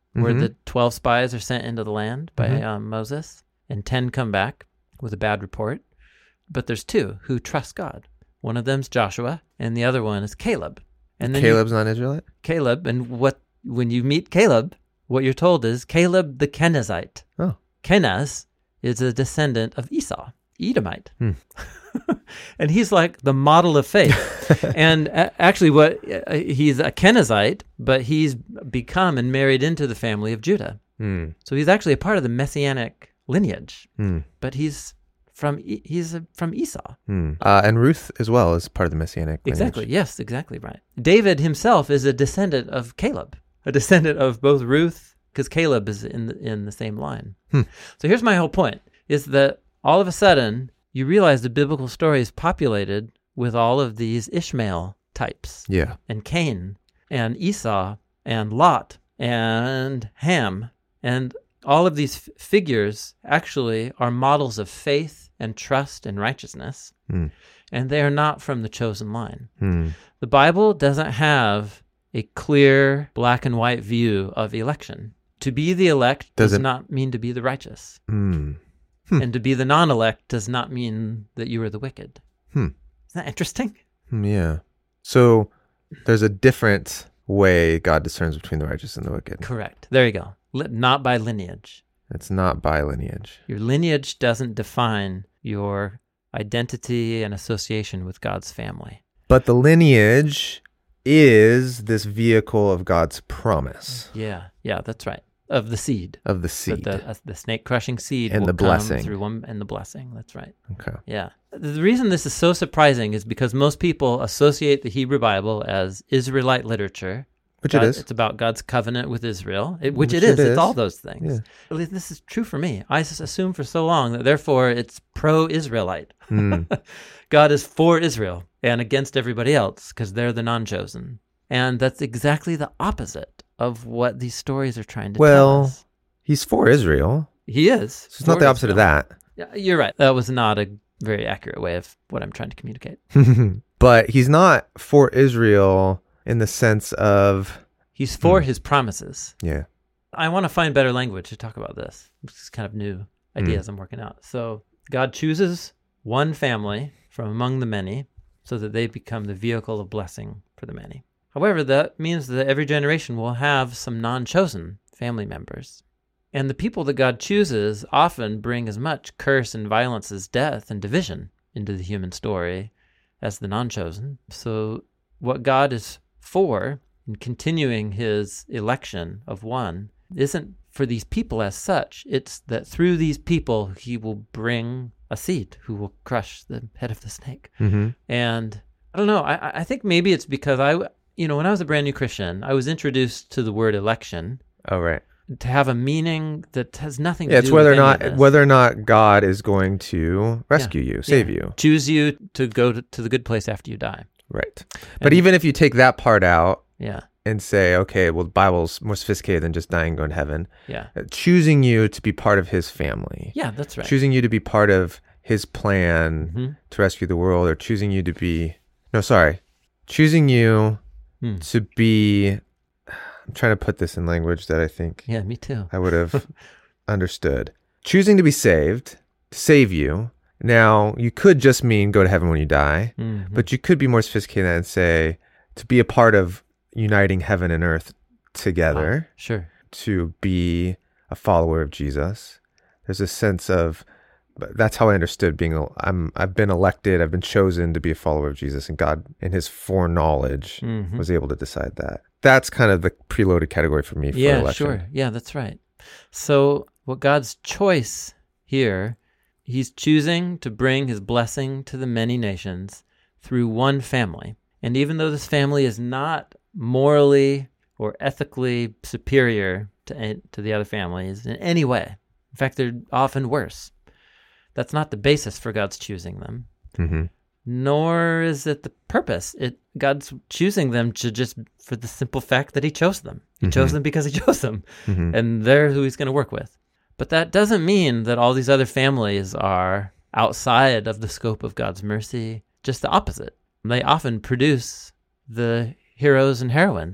where Mhm. the twelve spies are sent into the land by Mhm. um, Moses, and ten come back with a bad report. But there's two who trust God. One of them's Joshua, and the other one is Caleb. And then you- Caleb's not Israelite? Caleb, and what when you meet Caleb, what you're told is Caleb the Kenizzite. Oh. Kenaz is a descendant of Esau, Edomite. Hmm. And he's like the model of faith. And uh, actually, what uh, he's a Kenizzite, but he's become and married into the family of Judah. Hmm. So he's actually a part of the messianic lineage, Hmm. but he's from E- he's uh, from Esau. Hmm. Uh, and Ruth as well is part of the Messianic lineage. Exactly. Yes, exactly right. David himself is a descendant of Caleb, a descendant of both Ruth, because Caleb is in the, in the same line. Hmm. So here's my whole point, is that all of a sudden you realize the biblical story is populated with all of these Ishmael types, Yeah. and Cain, and Esau, and Lot, and Ham, and all of these f- figures actually are models of faith and trust and righteousness, Hmm. and they are not from the chosen line. Hmm. The Bible doesn't have a clear black and white view of election. To be the elect does Doesn't- not mean to be the righteous, Hmm. Hmm. and to be the non-elect does not mean that you are the wicked. Hmm. Isn't that interesting? Hmm, yeah. So there's a different way God discerns between the righteous and the wicked. Correct. There you go. Li- Not by lineage. It's not by lineage. Your lineage doesn't define your identity and association with God's family. But the lineage is this vehicle of God's promise, Yeah, yeah, that's right. Of the seed. of the That seed. The, uh, the snake crushing seed And will the come blessing. through one, and the blessing. That's right. Okay. Yeah. The reason this is so surprising is because most people associate the Hebrew Bible as Israelite literature. Which God- it is. It's about God's covenant with Israel, it, which, Which it is. it It's is. all those things. Yeah. At least this is true for me. I s- assumed for so long that therefore it's pro-Israelite. Hmm. God is for Israel and against everybody else because they're the non-chosen. And that's exactly the opposite of what these stories are trying to tell Well, us. He's for Israel. He is. So it's not for the opposite Israel. of Yeah, you're right. That was not a very accurate way of what I'm trying to communicate. that. But he's not for Israel in the sense of, He's for Hmm. his promises. yeah. I want to find better language to talk about this. This is kind of new ideas Hmm. I'm working out. So God chooses one family from among the many so that they become the vehicle of blessing for the many. However, that means that every generation will have some non-chosen family members. And the people that God chooses often bring as much curse and violence as death and division into the human story as the non-chosen. So what God is for in continuing his election of one isn't for these people as such. It's that through these people, he will bring a seed who will crush the head of the snake. Mm-hmm. And I don't know, I, I think maybe it's because I, you know, when I was a brand new Christian, I was introduced to the word election Oh, right. to have a meaning that has nothing to Yeah, do it's whether or with any not of this. whether or not God is going to rescue you, save Yeah. you. Choose you to go to, to the good place after you die. Right. But And- even if you take that part out Yeah, and say, okay, well, the Bible's more sophisticated than just dying and going to heaven, yeah. uh, choosing you to be part of his family, Yeah, that's right. choosing you to be part of his plan Mhm. to rescue the world, or choosing you to be, no, sorry, choosing you Hmm. to be, I'm trying to put this in language that I think Yeah, me too. I would have understood. Choosing to be saved, to save you. Now, you could just mean go to heaven when you die, Mhm. but you could be more sophisticated and say to be a part of uniting heaven and earth together, Ah, sure. to be a follower of Jesus. There's a sense of, that's how I understood being, a, I'm, I've been elected, I've been chosen to be a follower of Jesus, and God, in his foreknowledge, Mhm. was able to decide that. That's kind of the preloaded category for me for Yeah, election. sure. Yeah, that's right. So what God's choice here, he's choosing to bring his blessing to the many nations through one family. And even though this family is not morally or ethically superior to, an- to the other families in any way, in fact, they're often worse, that's not the basis for God's choosing them. Mm-hmm. Nor is it the purpose. It God's choosing them to just for the simple fact that he chose them. He Mhm. chose them because he chose them, Mm-hmm. and they're who he's going to work with. But that doesn't mean that all these other families are outside of the scope of God's mercy. Just the opposite. They often produce the heroes and heroines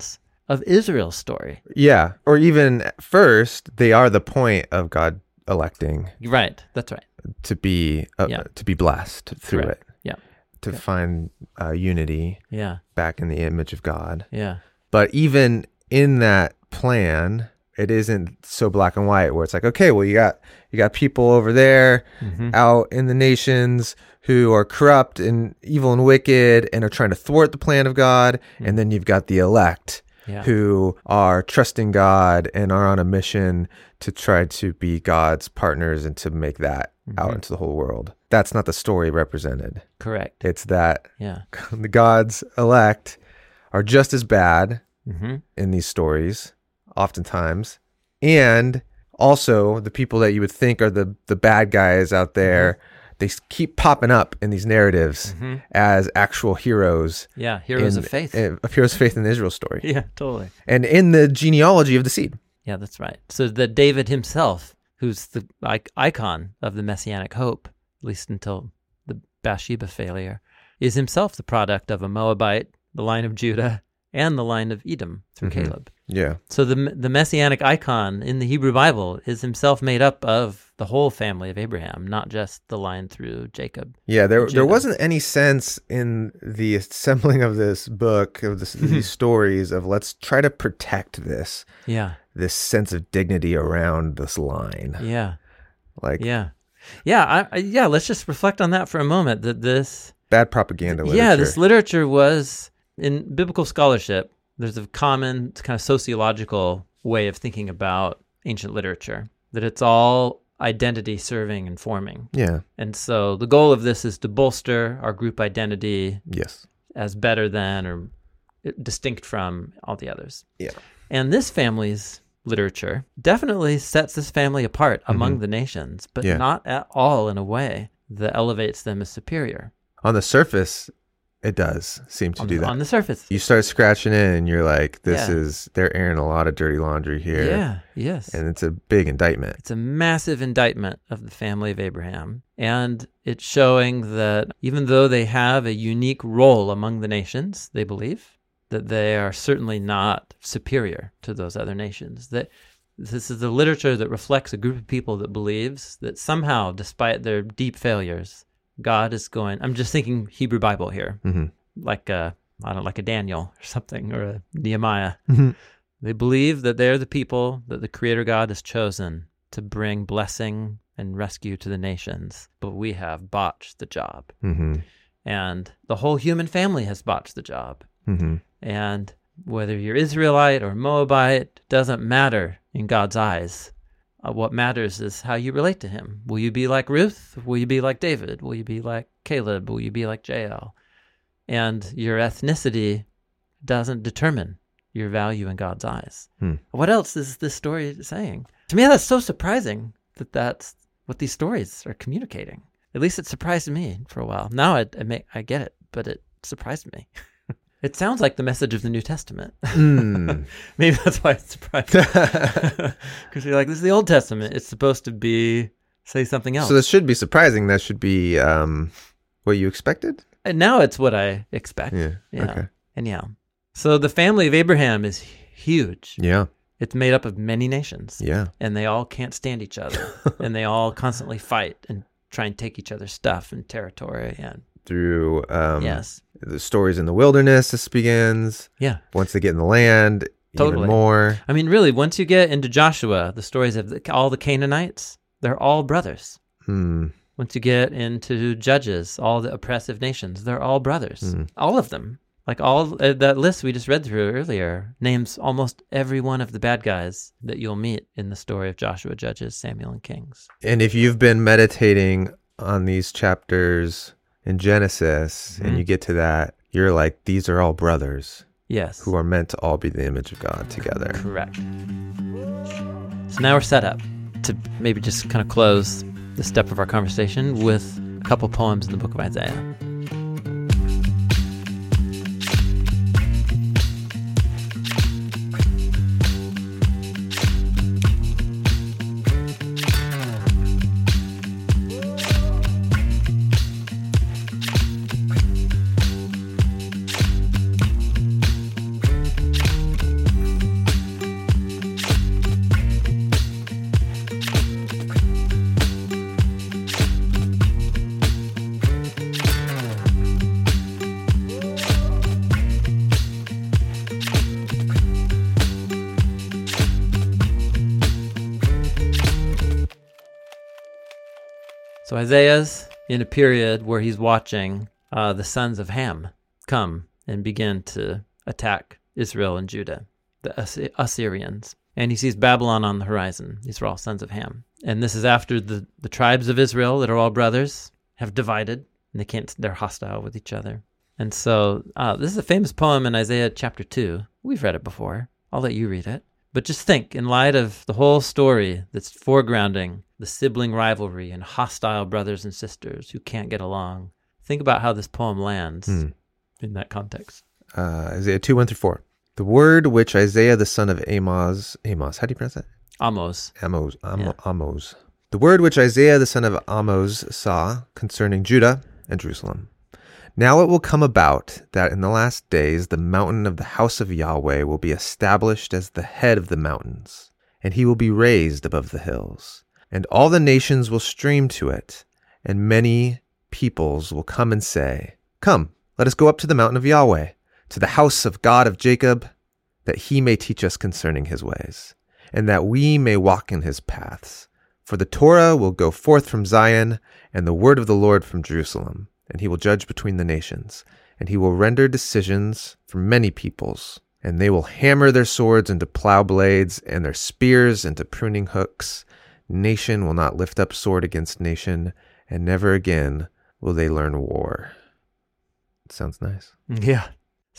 of Israel's story. Yeah. Or even at first, they are the point of God electing Right. That's right. to be uh, Yeah. to be blessed through Correct. it, Yeah. to Okay. find uh, unity Yeah. back in the image of God. Yeah. But even in that plan, it isn't so black and white where it's like, okay, well, you got you got people over there Mm-hmm. out in the nations who are corrupt and evil and wicked and are trying to thwart the plan of God. Mm. And then you've got the elect Yeah. who are trusting God and are on a mission to try to be God's partners and to make that out Mhm. into the whole world. That's not the story represented. Correct. It's that Yeah. the God's elect are just as bad Mm-hmm. in these stories, oftentimes, and also the people that you would think are the the bad guys out there, they s- keep popping up in these narratives Mm-hmm. as actual heroes. Yeah. Heroes in- of faith. in- of heroes of faith in the Israel story, Yeah. Totally. and in the genealogy of the seed. Yeah, that's right. So that David himself, who's the like, icon of the messianic hope, at least until the Bathsheba failure, is himself the product of a Moabite, the line of Judah, and the line of Edom through Mhm. Caleb. Yeah, So the the messianic icon in the Hebrew Bible is himself made up of the whole family of Abraham, not just the line through Jacob. yeah. There, Judah. there wasn't any sense in the assembling of this book of this, these stories of let's try to protect this Yeah, this sense of dignity around this line. yeah, Like yeah, yeah. I, I, yeah. Let's just reflect on that for a moment. That this, bad propaganda literature. yeah, this literature was in biblical scholarship. There's a common kind of sociological way of thinking about ancient literature, that it's all identity serving and forming. Yeah. And so the goal of this is to bolster our group identity Yes. as better than or distinct from all the others. Yeah. And this family's literature definitely sets this family apart among Mhm. the nations, but Yeah. not at all in a way that elevates them as superior. On the surface, it does seem to on, do that. on the surface. You start scratching in and you're like, this Yeah. is, they're airing a lot of dirty laundry here. Yeah, yes. And it's a big indictment. It's a massive indictment of the family of Abraham. And it's showing that even though they have a unique role among the nations, they believe that they are certainly not superior to those other nations. That this is a literature that reflects a group of people that believes that somehow, despite their deep failures, God is going, I'm just thinking Hebrew Bible here, Mm-hmm. like a, I don't know, like a Daniel or something, or a Nehemiah. Mm-hmm. They believe that they're the people that the Creator God has chosen to bring blessing and rescue to the nations, but we have botched the job. Mm-hmm. And the whole human family has botched the job. Mm-hmm. And whether you're Israelite or Moabite, doesn't matter in God's eyes. Uh, what matters is how you relate to him. Will you be like Ruth? Will you be like David? Will you be like Caleb? Will you be like Jael? And your ethnicity doesn't determine your value in God's eyes. Hmm. What else is this story saying? To me, that's so surprising that that's what these stories are communicating. At least it surprised me for a while. Now I, I, may, I get it, but it surprised me. It sounds like the message of the New Testament. Mm. Maybe that's why it's surprising. Because you're like, this is the Old Testament. It's supposed to be, say something else. So this should be surprising. That should be um, what you expected? And now it's what I expect. Yeah. Yeah. Okay. And yeah. So the family of Abraham is huge. Yeah. It's made up of many nations. Yeah. And they all can't stand each other. And they all constantly fight and try and take each other's stuff and territory. And Through um, yes. the stories in the wilderness, this begins. Yeah. Once they get in the land, Totally. even more. I mean, really, once you get into Joshua, the stories of the, all the Canaanites, they're all brothers. Hmm. Once you get into Judges, all the oppressive nations, they're all brothers. Mm. All of them. Like all uh, that list we just read through earlier names almost every one of the bad guys that you'll meet in the story of Joshua, Judges, Samuel, and Kings. And if you've been meditating on these chapters in Genesis Mhm. and you get to that, you're like, these are all brothers Yes. who are meant to all be the image of God together. Correct. So now we're set up to maybe just kind of close the step of our conversation with a couple poems in the book of Isaiah. So Isaiah's in a period where he's watching uh, the sons of Ham come and begin to attack Israel and Judah, the As- Assyrians. And he sees Babylon on the horizon. These are all sons of Ham. And this is after the, the tribes of Israel that are all brothers have divided, and they can't, they're hostile with each other. And so uh, this is a famous poem in Isaiah chapter two. We've read it before. I'll let you read it. But just think, in light of the whole story that's foregrounding the sibling rivalry and hostile brothers and sisters who can't get along, think about how this poem lands hmm. in that context. Uh, Isaiah two, one through four. The word which Isaiah the son of Amos, Amos, how do you pronounce that? Amos. Amos, Am- yeah. Amos. The word which Isaiah the son of Amos saw concerning Judah and Jerusalem. Now it will come about that in the last days the mountain of the house of Yahweh will be established as the head of the mountains, and he will be raised above the hills. And all the nations will stream to it, and many peoples will come and say, Come, let us go up to the mountain of Yahweh, to the house of God of Jacob, that he may teach us concerning his ways, and that we may walk in his paths. For the Torah will go forth from Zion, and the word of the Lord from Jerusalem, and he will judge between the nations, and he will render decisions for many peoples, and they will hammer their swords into plow blades, and their spears into pruning hooks. Nation will not lift up sword against nation, and never again will they learn war. Sounds nice. Yeah.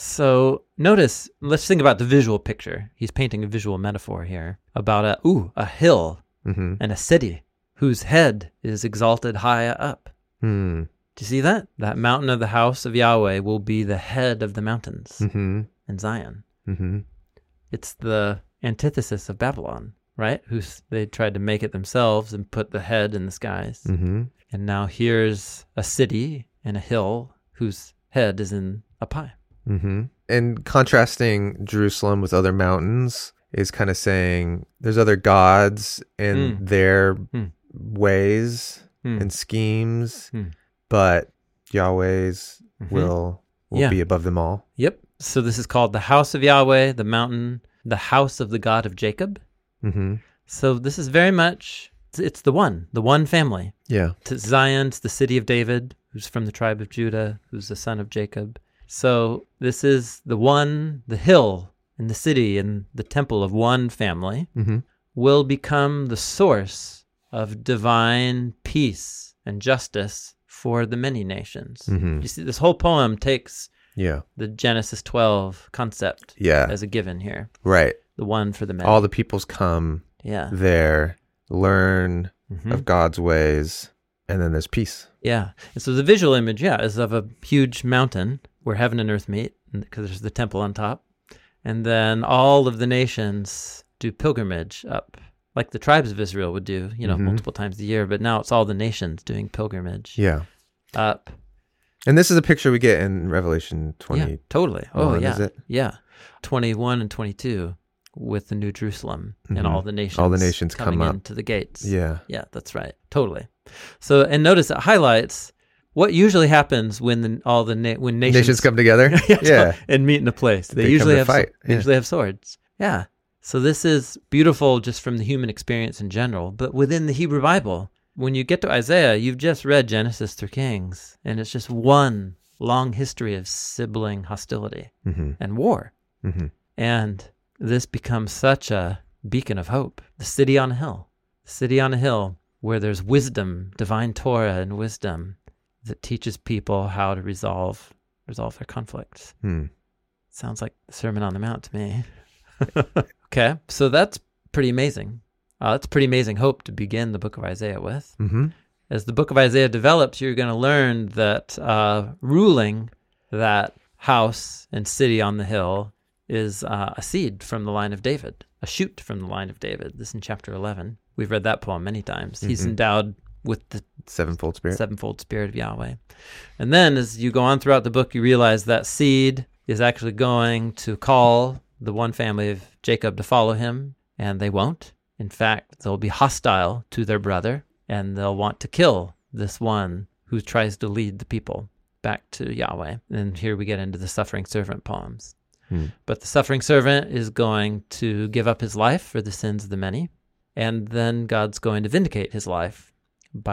So notice, let's think about the visual picture. He's painting a visual metaphor here about a, ooh, a hill mm-hmm. and a city whose head is exalted high up. Hmm. Do you see that? That mountain of the house of Yahweh will be the head of the mountains mm-hmm. in Zion. Mm-hmm. It's the antithesis of Babylon, right? Who's they tried to make it themselves and put the head in the skies. Mm-hmm. And now here's a city and a hill whose head is in up high. Mm-hmm. And contrasting Jerusalem with other mountains is kind of saying there's other gods and mm. their mm. ways mm. and schemes, mm. but Yahweh's mm-hmm. will will yeah. be above them all. Yep. So this is called the house of Yahweh, the mountain, the house of the God of Jacob. Mm-hmm. So this is very much, it's the one, the one family. Yeah. To Zion, it's the city of David, who's from the tribe of Judah, who's the son of Jacob. So this is the one, the hill and the city and the temple of one family mm-hmm. will become the source of divine peace and justice for the many nations. Mm-hmm. You see, this whole poem takes yeah. the Genesis twelve concept yeah. as a given here. Right. The one for the many. All the peoples come yeah. there, learn mm-hmm. of God's ways, and then there's peace. Yeah. And so the visual image, yeah, is of a huge mountain where heaven and earth meet, because there's the temple on top. And then all of the nations do pilgrimage up, like the tribes of Israel would do, you know, mm-hmm. multiple times a year. But now it's all the nations doing pilgrimage yeah. up. And this is a picture we get in Revelation twenty. Yeah, totally. Oh, yeah. Is it? Yeah. twenty-one and twenty-two with the New Jerusalem mm-hmm. and all the nations. All the nations coming come up. into the gates. Yeah. Yeah, that's right. Totally. So, and notice it highlights what usually happens when the, all the na- when nations, nations come together, yeah, yeah, and meet in a place. They, they usually have fight. They yeah. usually have swords. Yeah. So this is beautiful just from the human experience in general, but within the Hebrew Bible, when you get to Isaiah, you've just read Genesis through Kings, and it's just one long history of sibling hostility mm-hmm. and war, mm-hmm. and this becomes such a beacon of hope. The city on a hill, the city on a hill where there's wisdom, divine Torah, and wisdom that teaches people how to resolve resolve their conflicts. Hmm. Sounds like the Sermon on the Mount to me. Okay, so that's pretty amazing. Uh, that's pretty amazing hope to begin the book of Isaiah with. Mm-hmm. As the book of Isaiah develops, you're going to learn that uh, ruling that house and city on the hill is uh, a seed from the line of David, a shoot from the line of David. This is in chapter eleven. We've read that poem many times. Mm-hmm. He's endowed with the sevenfold spirit sevenfold spirit of Yahweh. And then as you go on throughout the book, you realize that seed is actually going to call the one family of Jacob to follow him, and they won't. In fact, they'll be hostile to their brother, and they'll want to kill this one who tries to lead the people back to Yahweh. And here we get into the suffering servant poems. Hmm. But the suffering servant is going to give up his life for the sins of the many, and then God's going to vindicate his life by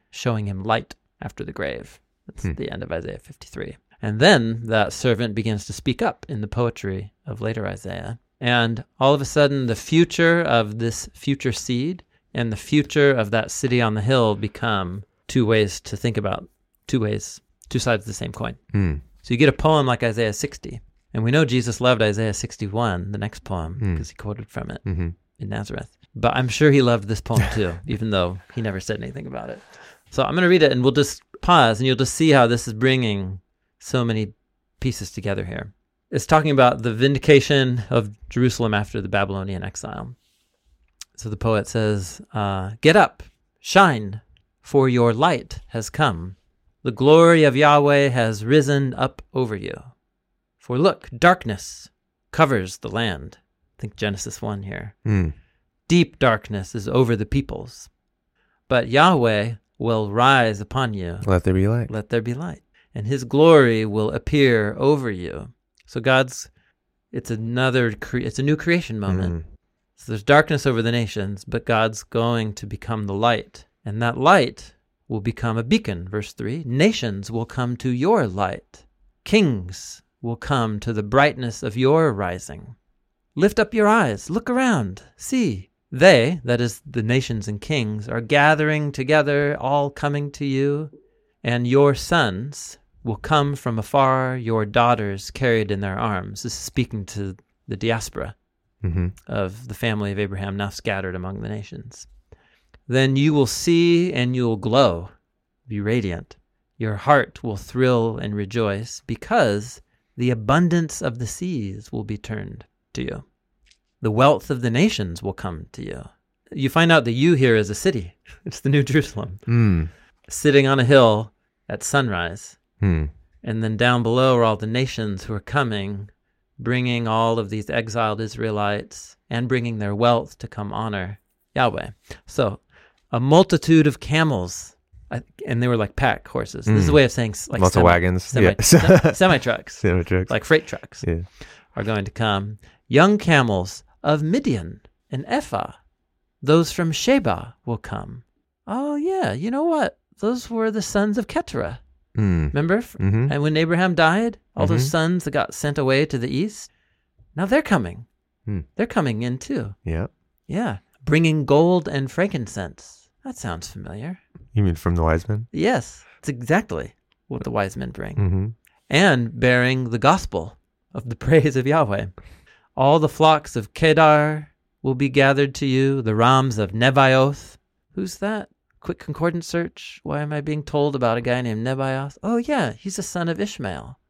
showing him light after the grave. That's Hmm. the end of Isaiah fifty-three. And then that servant begins to speak up in the poetry of later Isaiah. And all of a sudden, the future of this future seed and the future of that city on the hill become two ways to think about, two ways, two sides of the same coin. Mm. So you get a poem like Isaiah sixty. And we know Jesus loved Isaiah sixty-one, the next poem, Mm. because he quoted from it Mm-hmm. in Nazareth. But I'm sure he loved this poem too, even though he never said anything about it. So I'm going to read it, and we'll just pause, and you'll just see how this is bringing so many pieces together here. It's talking about the vindication of Jerusalem after the Babylonian exile. So the poet says, uh, "Get up, shine, for your light has come. The glory of Yahweh has risen up over you. For look, darkness covers the land." Think Genesis one here. Mm. "Deep darkness is over the peoples. But Yahweh will rise upon you. Let there be light. Let there be light. And his glory will appear over you." So God's, it's another, cre- it's a new creation moment. Mm. So there's darkness over the nations, but God's going to become the light. And that light will become a beacon, verse three. "Nations will come to your light. Kings will come to the brightness of your rising. Lift up your eyes, look around, see. They," that is the nations and kings, "are gathering together, all coming to you. And your sons will come from afar, your daughters carried in their arms." This is speaking to the diaspora Mm-hmm. of the family of Abraham now scattered among the nations. "Then you will see and you will glow, be radiant. Your heart will thrill and rejoice, because the abundance of the seas will be turned to you. The wealth of the nations will come to you." You find out the you here is a city. It's the New Jerusalem, Mm. sitting on a hill at sunrise. Mm. And then down below are all the nations who are coming, bringing all of these exiled Israelites and bringing their wealth to come honor Yahweh. So a multitude of camels, I- and they were like pack horses. This is a Mm. way of saying s- like Lots of semi, wagons. semi, Yeah. se- semi-trucks, Semi-trucks. like freight trucks, Yeah. are going to come. "Young camels of Midian and Ephah, those from Sheba will come." Oh yeah, you know what? Those were the sons of Keturah. Mm. Remember? Mm-hmm. And when Abraham died, all those Mhm. sons that got sent away to the east, now they're coming. Hmm. They're coming in too. Yeah. Yeah. Bringing gold and frankincense. That sounds familiar. You mean from the wise men? Yes, it's exactly what the wise men bring. Mm-hmm. And bearing the gospel of the praise of Yahweh. "All the flocks of Kedar will be gathered to you, the rams of Nebaioth." Who's that? Quick concordance search. Why am I being told about a guy named Nebaioth? Oh yeah, he's a son of Ishmael.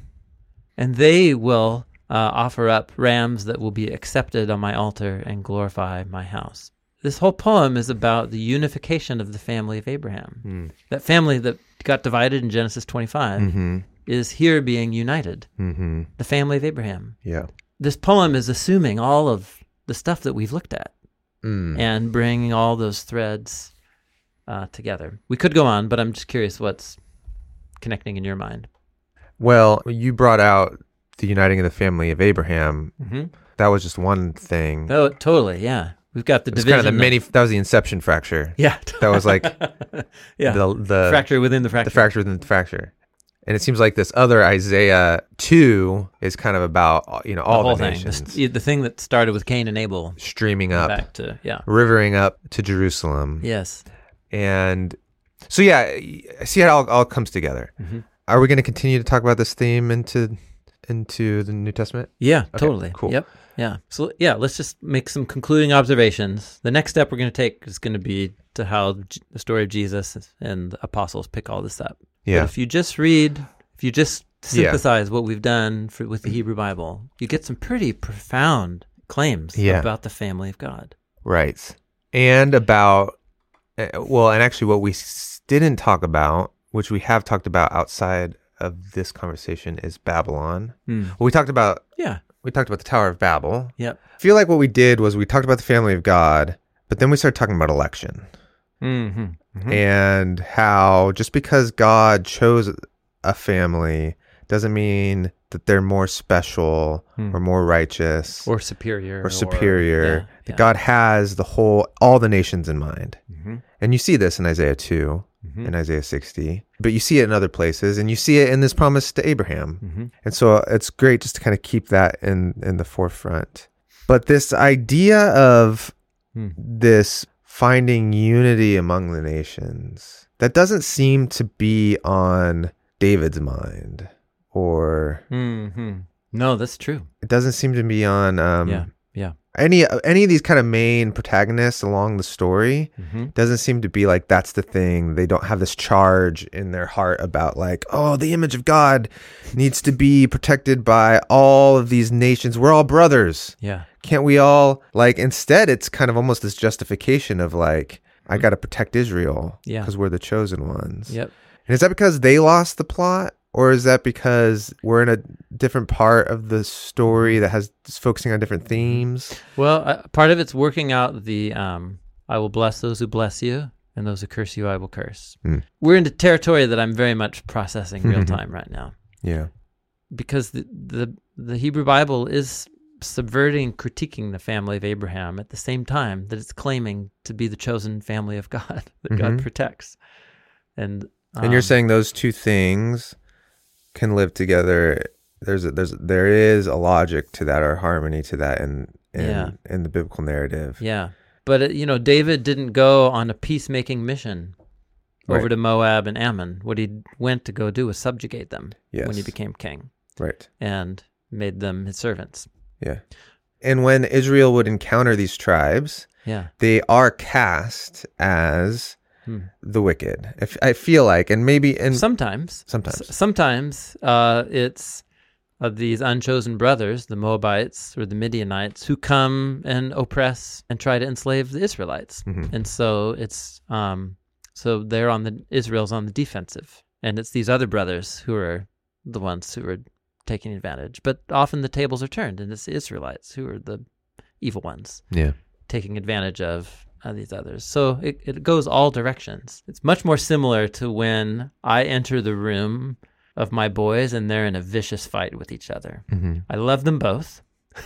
"And they will uh, offer up rams that will be accepted on my altar and glorify my house." This whole poem is about the unification of the family of Abraham. Mm. That family that got divided in Genesis twenty-five Mm-hmm. is here being united. Mm-hmm. The family of Abraham. Yeah. This poem is assuming all of the stuff that we've looked at Mm. and bringing all those threads uh, together. We could go on, but I'm just curious what's connecting in your mind. Well, you brought out the uniting of the family of Abraham. Mm-hmm. That was just one thing. Oh, totally, yeah. We've got the It was division. kind of the many. That was the inception fracture. Yeah. That was like yeah. the the fracture within the fracture. the fracture within the fracture. And it seems like this other Isaiah two is kind of about, you know, all the whole the, thing. nations The, the thing that started with Cain and Abel. streaming up, Back to, yeah. rivering up to Jerusalem. Yes. And so, yeah, I see how it all, all comes together. Mhm. Are we going to continue to talk about this theme into into the New Testament? Yeah, Okay, totally. cool. Yep. Yeah. So yeah, let's just make some concluding observations. The next step we're going to take is going to be to how J- the story of Jesus and the apostles pick all this up. Yeah. But if you just read, if you just Yeah. synthesize what we've done for, with the Hebrew Bible, you get some pretty profound claims Yeah. about the family of God. Right. And about, uh, well, and actually what we s- didn't talk about, which we have talked about outside of this conversation, is Babylon. Hmm. Well, we talked about, Yeah. we talked about the Tower of Babel. Yep. I feel like what we did was we talked about the family of God, but then we started talking about election Mm-hmm. Mm-hmm. and how just because God chose a family doesn't mean that they're more special Hmm. or more righteous Or superior. or superior. yeah, That yeah. God has the whole, all the nations in mind. Mm-hmm. And you see this in Isaiah two. mm-hmm. in Isaiah sixty, but you see it in other places, and you see it in this promise to Abraham. Mm-hmm. And so it's great just to kind of keep that in, in the forefront. But this idea of mm. this finding unity among the nations, that doesn't seem to be on David's mind, or mm-hmm. no, that's true. It doesn't seem to be on um, yeah, yeah. any any of these kind of main protagonists along the story. Mm-hmm. Doesn't seem to be like that's the thing. They don't have this charge in their heart about like, oh, the image of God needs to be protected by all of these nations. We're all brothers. Yeah. Can't we all, like, instead it's kind of almost this justification of like, I got to protect Israel yeah. because we're the chosen ones. Yep. And is that because they lost the plot? Or is that because we're in a different part of the story that has is focusing on different themes? Well, uh, part of it's working out the, um, I will bless those who bless you, and those who curse you, I will curse. Mm. We're into territory that I'm very much processing real time right now. Yeah. Because the, the, the Hebrew Bible is subverting, critiquing the family of Abraham at the same time that it's claiming to be the chosen family of God that mm-hmm. God protects. And um, and you're saying those two things can live together. There's a, there's there is a logic to that, or harmony to that in in, yeah. in the biblical narrative. Yeah. But it, you know, David didn't go on a peacemaking mission over right. to Moab and Ammon. What he went to go do was subjugate them yes. when he became king. Right. And made them his servants. Yeah. And when Israel would encounter these tribes, yeah. they are cast as hmm. the wicked. If, I feel like, and maybe... and Sometimes. Sometimes. S- sometimes uh, it's uh, these unchosen brothers, the Moabites or the Midianites, who come and oppress and try to enslave the Israelites. Mm-hmm. And so it's... Um, so they're on the... Israel's on the defensive. And it's these other brothers who are the ones who are taking advantage. But often the tables are turned, and it's the Israelites who are the evil ones. Yeah. Taking advantage of uh, these others. So it, it goes all directions. It's much more similar to when I enter the room of my boys and they're in a vicious fight with each other. Mm-hmm. I love them both.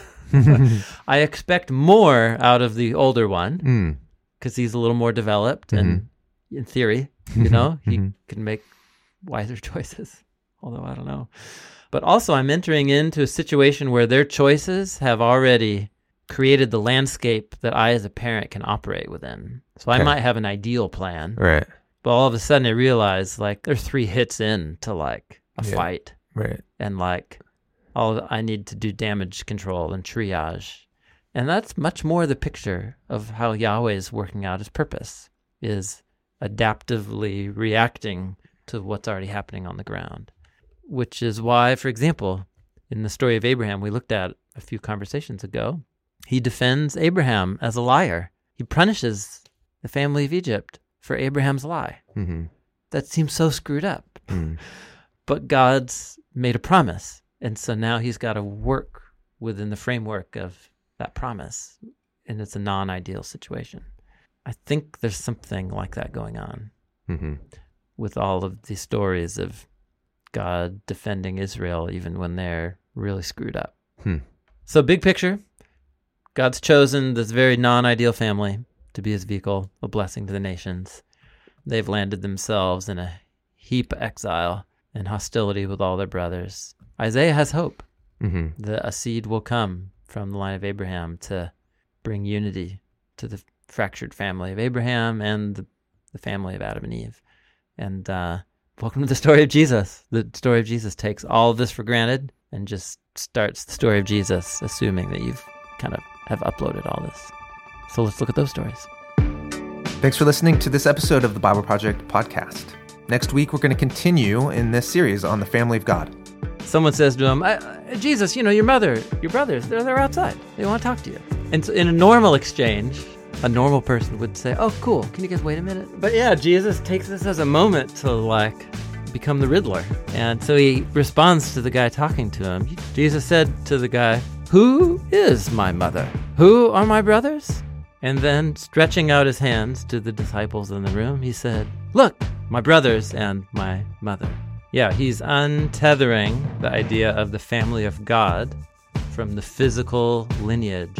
I expect more out of the older one because mm. he's a little more developed mm-hmm. and in theory, you know, he mm-hmm. can make wiser choices, although I don't know. But also I'm entering into a situation where their choices have already created the landscape that I as a parent can operate within. So okay. I might have an ideal plan. Right. But all of a sudden I realize like there's three hits in to like a yeah. fight. Right. And like all I need to do damage control and triage. And that's much more the picture of how Yahweh is working out his purpose, is adaptively reacting to what's already happening on the ground. Which is why, for example, in the story of Abraham we looked at a few conversations ago, he defends Abraham as a liar. He punishes the family of Egypt for Abraham's lie. Mm-hmm. That seems so screwed up. Mm. But God's made a promise, and so now he's got to work within the framework of that promise, and it's a non-ideal situation. I think there's something like that going on mm-hmm. with all of these stories of God defending Israel even when they're really screwed up. Hmm. So big picture, God's chosen this very non-ideal family to be his vehicle, a blessing to the nations. They've landed themselves in a heap of exile and hostility with all their brothers. Isaiah has hope mm-hmm. that a seed will come from the line of Abraham to bring unity to the fractured family of Abraham and the, the family of Adam and Eve. And uh welcome to the story of Jesus. The story of Jesus takes all of this for granted and just starts the story of Jesus, assuming that you've kind of have uploaded all this. So let's look at those stories. Thanks for listening to this episode of the Bible Project podcast. Next week, we're going to continue in this series on the family of God. Someone says to him, I, I, Jesus, you know, your mother, your brothers, they're, they're outside. They want to talk to you. And so in a normal exchange, a normal person would say, oh, cool, can you guys wait a minute? But yeah, Jesus takes this as a moment to like become the Riddler. And so he responds to the guy talking to him. Jesus said to the guy, who is my mother? Who are my brothers? And then stretching out his hands to the disciples in the room, he said, look, my brothers and my mother. Yeah, he's untethering the idea of the family of God from the physical lineage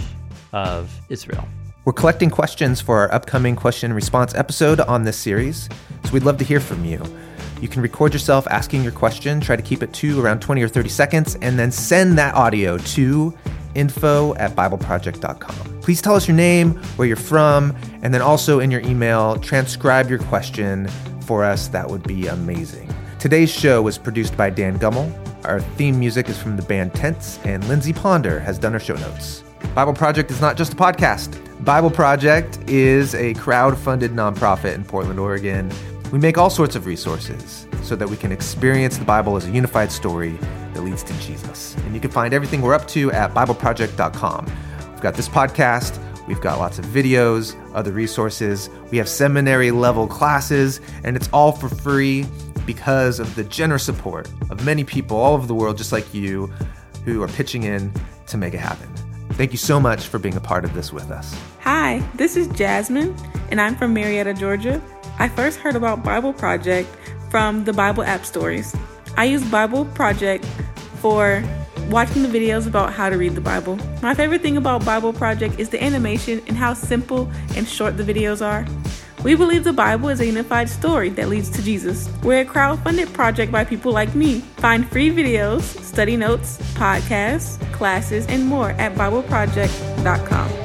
of Israel. We're collecting questions for our upcoming question and response episode on this series. So us. We'd love to hear from you. You can record yourself asking your question, try to keep it to around twenty or thirty seconds, and then send that audio to info at bible project dot com. Please tell us your name, where you're from, and then also in your email, transcribe your question for us. That would be amazing. Today's show was produced by Dan Gummel. Our theme music is from the band Tents, and Lindsay Ponder has done our show notes. Bible Project is not just a podcast. Bible Project is a crowd-funded nonprofit in Portland, Oregon. We make all sorts of resources so that we can experience the Bible as a unified story that leads to Jesus. And you can find everything we're up to at bible project dot com. We've got this podcast. We've got lots of videos, other resources. We have seminary-level classes, and it's all for free because of the generous support of many people all over the world, just like you, who are pitching in to make it happen. Thank you so much for being a part of this with us. Hi, this is Jasmine, and I'm from Marietta, Georgia. I first heard about Bible Project from the Bible app stories. I use Bible Project for watching the videos about how to read the Bible. My favorite thing about Bible Project is the animation and how simple and short the videos are. We believe the Bible is a unified story that leads to Jesus. We're a crowd-funded project by people like me. Find free videos, study notes, podcasts, classes, and more at bible project dot com.